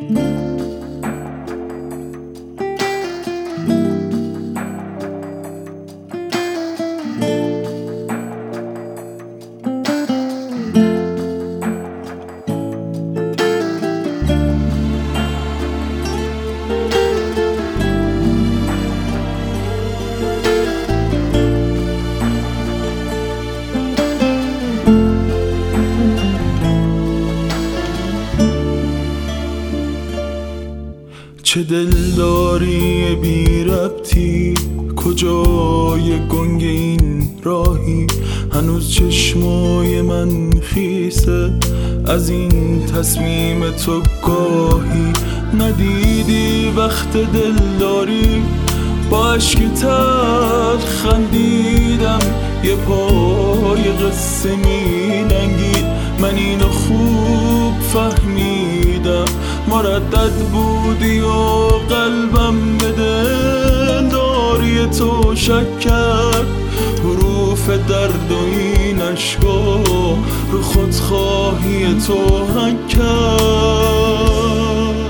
چه دلداری بی ربطی، کجای گنگ این راهی؟ هنوز چشمای من خیسه از این تصمیم تو. گاهی ندیدی وقت دلداری، با عشق تلخ خندیدم، یه پای قصه می لنگید. من اینو خوب فهمیدم، مردد بودی و قلبم به دلداری تو شک کرد. حروف درد و این عشقا رو خودخواهی تو حک کرد.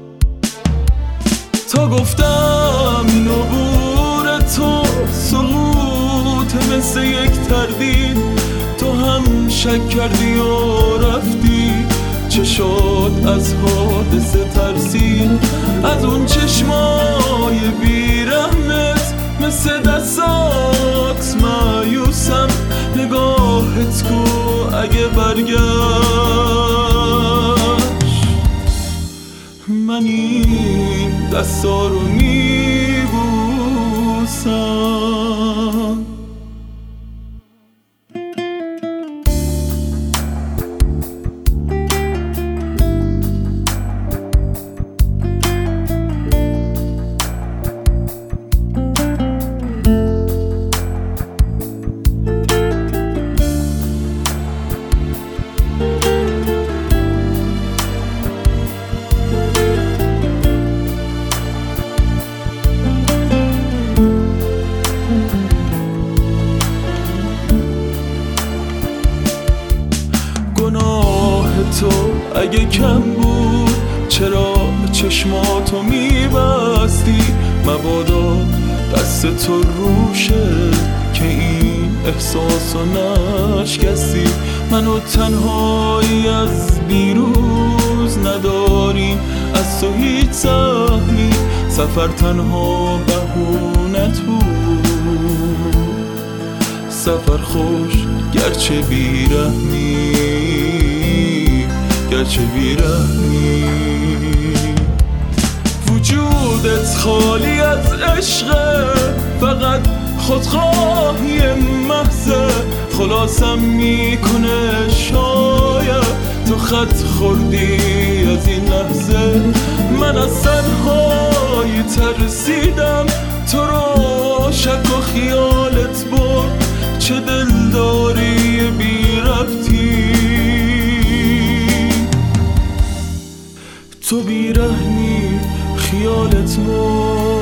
تا گفتم این عبور تو سقوط مثل یک تردید، تو هم شک کردی و رفتی. چه شد از حادثه ترسید، از اون چشمای بیرحمت مثل دستات مایوسم. نگاهت کو اگه برگشت، من این دستا رو میبوسم. گناه تو اگه کم بود چرا چشماتو میبستی؟ مبادا دست تو روشه که این احساسو نشکستی. منو تنهایی از دیروز نداریم، از تو هیچ سهمی. سفر تنها بهونت بود، سفر خوش گرچه بیرحمی، گرچه بیرحمی. وجودت خالی از عشقه، فقط خودخواهی محضه. خلاصم میکنه شاید تو خط خوردی از این لحظه. من از تنهایی ترسیدم، تو رو شک و خیالت برد. چه دلداری بی ربطی، تو بیرحمی خیالت مرد.